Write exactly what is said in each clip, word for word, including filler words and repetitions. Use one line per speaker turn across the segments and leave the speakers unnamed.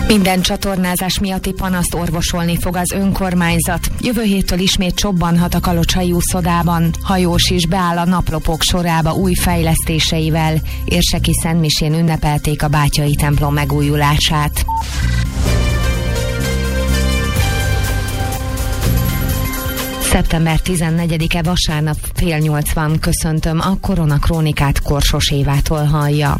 Minden csatornázás miatti panaszt orvosolni fog az önkormányzat. Jövő héttől ismét csobbanhat a kalocsai úszodában. Hajós is beáll a naplopok sorába új fejlesztéseivel. Érseki Szentmisén ünnepelték a Bátyai templom megújulását. szeptember tizennegyedike vasárnap fél nyolc van. Köszöntöm, a Koronakrónikát Korsos Évától hallja.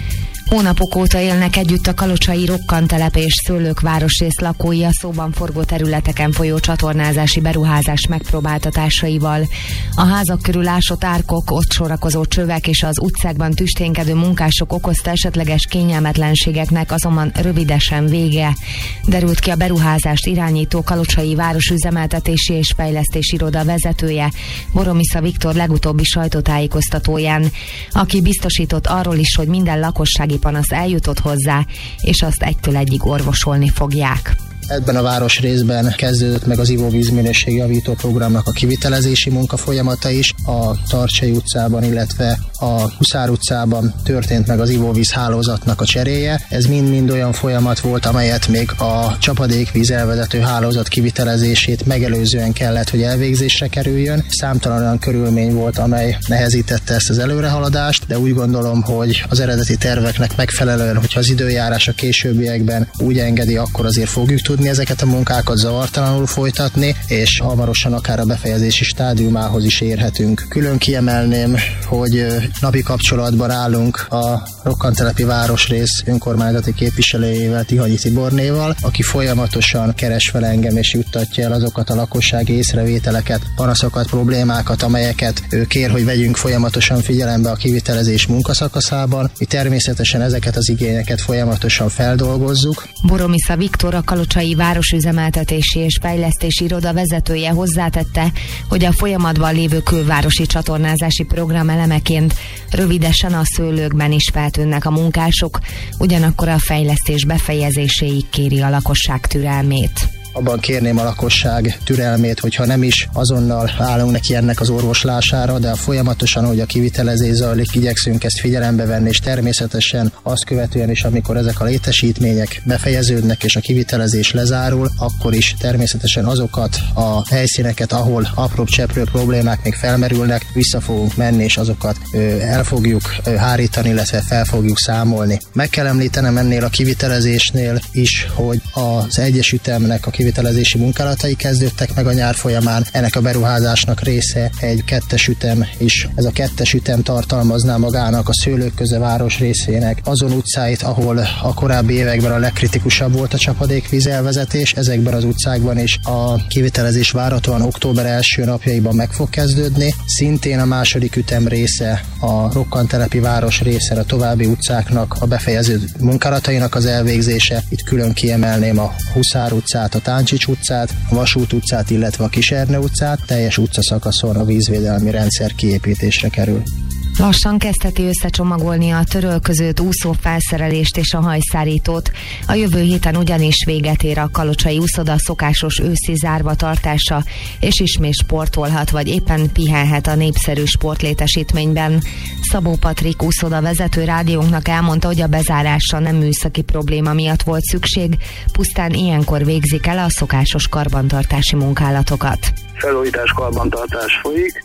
Hónapok óta élnek együtt a kalocsai Rokkantelep és Szőlők városrész lakói a szóban forgó területeken folyó csatornázási beruházás megpróbáltatásaival. A házak körül ásott árkok, ott sorakozó csövek és az utcákban tüsténkedő munkások okozta esetleges kényelmetlenségeknek azonban rövidesen vége. Derült ki a beruházást irányító Kalocsai Városüzemeltetési és Fejlesztési Iroda vezetője, Boromisza Viktor legutóbbi sajtótájékoztatóján, aki biztosított arról is, hogy minden lakossági panasz eljutott hozzá, és azt egytől egyig orvosolni fogják.
Ebben a városrészben kezdődött meg az ivóvízminőségjavító programnak a kivitelezési munka folyamata is. A Tarcsai utcában, illetve a Huszár utcában történt meg az ivóvíz hálózatnak a cseréje. Ez mind-mind olyan folyamat volt, amelyet még a csapadékvíz elvezető hálózat kivitelezését megelőzően kellett, hogy elvégzésre kerüljön. Számtalan olyan körülmény volt, amely nehezítette ezt az előrehaladást, de úgy gondolom, hogy az eredeti terveknek megfelelően, hogyha az időjárás a későbbiekben úgy engedi, akkor azért fogjuk tudni ezeket a munkákat zavartalanul folytatni, és hamarosan akár a befejezési stádiumához is érhetünk. Külön kiemelném, hogy napi kapcsolatban állunk a Rokkantelepi városrész önkormányzati képviselőjével, Tihanyi Tibornéval, aki folyamatosan keres fel engem és juttatja el azokat a lakossági észrevételeket, panaszokat, problémákat, amelyeket ő kér, hogy vegyünk folyamatosan figyelembe a kivitelezés munkaszakaszában. Mi természetesen ezeket az igényeket folyamatosan feldolgozzuk.
Boromisza Viktor, a Kalocsai Városüzemeltetési és Fejlesztési Iroda vezetője hozzátette, hogy a folyamatban lévő külvárosi csatornázási program elemeként rövidesen a Szőlőkben is feltűnnek a munkások, ugyanakkor a fejlesztés befejezéséig kéri a lakosság türelmét.
Abban kérném a lakosság türelmét, hogyha nem is azonnal állunk neki ennek az orvoslására, de folyamatosan, hogy a kivitelezés zajlik, igyekszünk ezt figyelembe venni, és természetesen azt követően is, amikor ezek a létesítmények befejeződnek és a kivitelezés lezárul, akkor is természetesen azokat a helyszíneket, ahol apróbb cseprő problémák még felmerülnek, vissza fogunk menni, és azokat ö, el fogjuk ö, hárítani, illetve fel fogjuk számolni. Meg kell említenem ennél a kivitelezésnél is, hogy az egyesütemnek a kivitelezési munkálatai kezdődtek meg a nyár folyamán. Ennek a beruházásnak része egy kettes ütem is. Ez a kettes ütem tartalmazná magának a Szőlőkköze város részének azon utcáit, ahol a korábbi években a legkritikusabb volt a csapadékvíz elvezetés. Ezekben az utcákban is a kivitelezés várhatóan október első napjaiban meg fog kezdődni. Szintén a második ütem része a Rokkantelepi város része, a további utcáknak a befejező munkálatainak az elvégzése. Itt külön kiemelném a Huszár utcát, a Táncsics utcát, a Vasút utcát, illetve a Kiserne utcát. Teljes utcaszakaszon a vízvédelmi rendszer kiépítésre kerül.
Lassan kezdheti összecsomagolni a törölközőt, úszófelszerelést és a hajszárítót. A jövő héten ugyanis véget ér a kalocsai úszoda szokásos őszi zárva tartása, és ismét sportolhat, vagy éppen pihenhet a népszerű sportlétesítményben. Szabó Patrik úszoda vezető rádiónknak elmondta, hogy a bezárásra nem műszaki probléma miatt volt szükség, pusztán ilyenkor végzik el a szokásos karbantartási munkálatokat.
Felújítás, karbantartás folyik,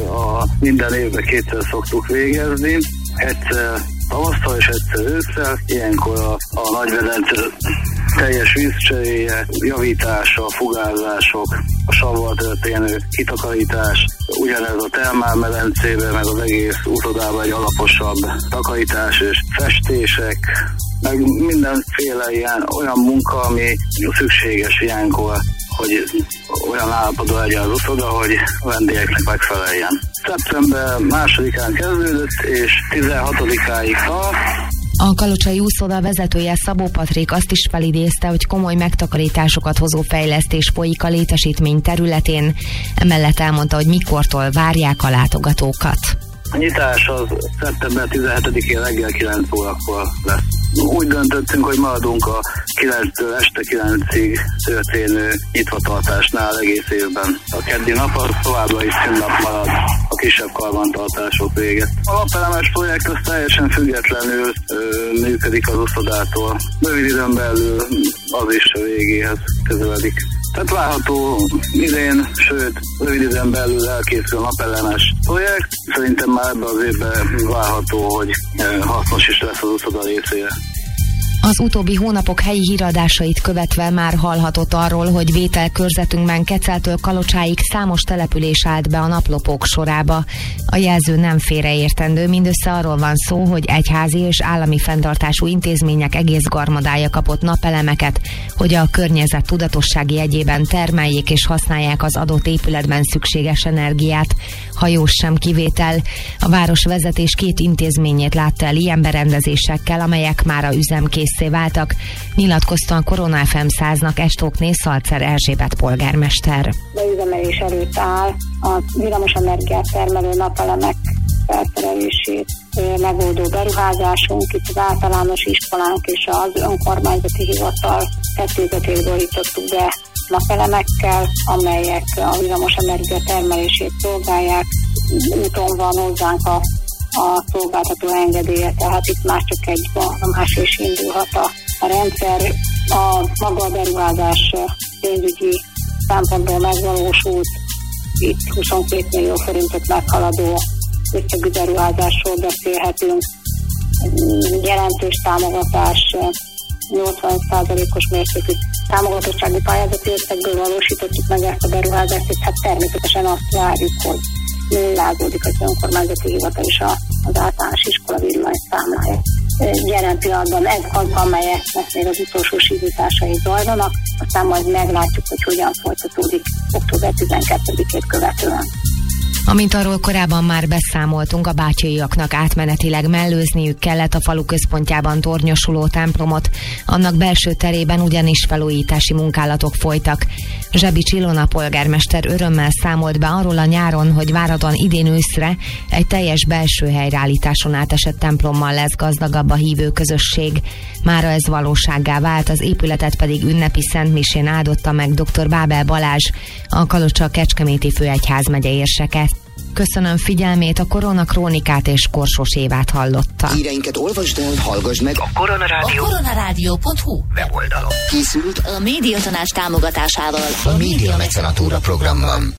a minden évben kétszer szoktuk végezni, egyszer tavasszal és egyszer ősszel, ilyenkor a, a nagyvedence teljes vízcseréje, javítása, fugázások, a savval történő kitakarítás, ugyanez a termálmedencében, meg az egész úszodában egy alaposabb takarítás és festések, meg mindenféle ilyen olyan munka, ami szükséges ilyenkor, hogy olyan állapotban legyen az úszoda, hogy a vendégeknek megfeleljen. Szeptember másodikán kezdődött, és tizenhatodikáig tart.
A kalocsai úszoda vezetője Szabó Patrik azt is felidézte, hogy komoly megtakarításokat hozó fejlesztés folyik a létesítmény területén. Emellett elmondta, hogy mikortól várják a látogatókat.
A nyitás az szeptember tizenhetedikén reggel kilenc órakor lesz. Úgy döntöttünk, hogy maradunk a kilenctől este kilencig történő nyitvatartásnál egész évben. A keddi nap az továbbra is szünnap marad. a kisebb karbantartások véget. A napelemes projekt az teljesen függetlenül ö, működik az uszodától. Rövid időn belül az is a végéhez közeledik. Tehát várható idén, sőt, rövid időn belül elkészül a napelemes projekt. Szerintem már ebben az évben várható, hogy hasznos is lesz az uszoda részére.
Az utóbbi hónapok helyi híradásait követve már hallhatott arról, hogy vételkörzetünkben Keceltől Kalocsáig számos település állt be a naplopók sorába. A jelző nem félreértendő, mindössze arról van szó, hogy egyházi és állami fenntartású intézmények egész garmadája kapott napelemeket, hogy a környezet tudatossági jegyében termeljék és használják az adott épületben szükséges energiát. Hajós sem kivétel. A városvezetés két intézményét látta el ilyen berendezésekkel, amelyek már a üzemkészé váltak, nyilatkozta a Korona ef em száznak Estókné Szalcer Erzsébet polgármester.
Beüzemelés előtt áll a villamosenergiát termelő napelemek felszerelését megoldó beruházásunk, itt az általános iskolánk és az önkormányzati hivatal tetőzetét borítottuk be napelemekkel, amelyek a villamosenergia termelését szolgálják. Úton van hozzánk a, a szolgáltató engedélye, tehát itt már csak egy vallomás és indulhat a, a rendszer. A maga a beruházás pénzügyi szempontból megvalósult, itt huszonkét millió forintot meghaladó összegű beruházásról beszélhetünk. Jelentős támogatás, nyolcvan százalékos mértékű támogatottsági pályázati összegből valósítottuk meg ezt a beruházást, és hát természetesen azt várjuk, hogy nullázódik az önkormányzati hivatal és az általános iskola villanyszámlája. Jelen pillanatban ez az, amelyeknek még az utolsó sídításai zajlanak, aztán majd meglátjuk, hogy hogyan folytatódik október tizenkettedikét követően.
Amint arról korábban már beszámoltunk, a bátyaiaknak átmenetileg mellőzniük kellett a falu központjában tornyosuló templomot, annak belső terében ugyanis felújítási munkálatok folytak. Zsebics Ilona polgármester örömmel számolt be arról a nyáron, hogy várhatóan idén őszre egy teljes belső helyreállításon átesett templommal lesz gazdagabb a hívő közösség. Mára ez valósággá vált, az épületet pedig ünnepi szentmisén áldotta meg dr. Bábel Balázs, a Kalocsa-Kecskeméti főegyházmegye érseke. Köszönöm figyelmét, a Korona Krónikát és Korsos Évát hallotta.
Híreinket olvasd el, hallgass meg a Koronarádió.
A koronarádió pont hu
weboldalon. Készült
a Médiatanács támogatásával
a Média Mecenatúra programban.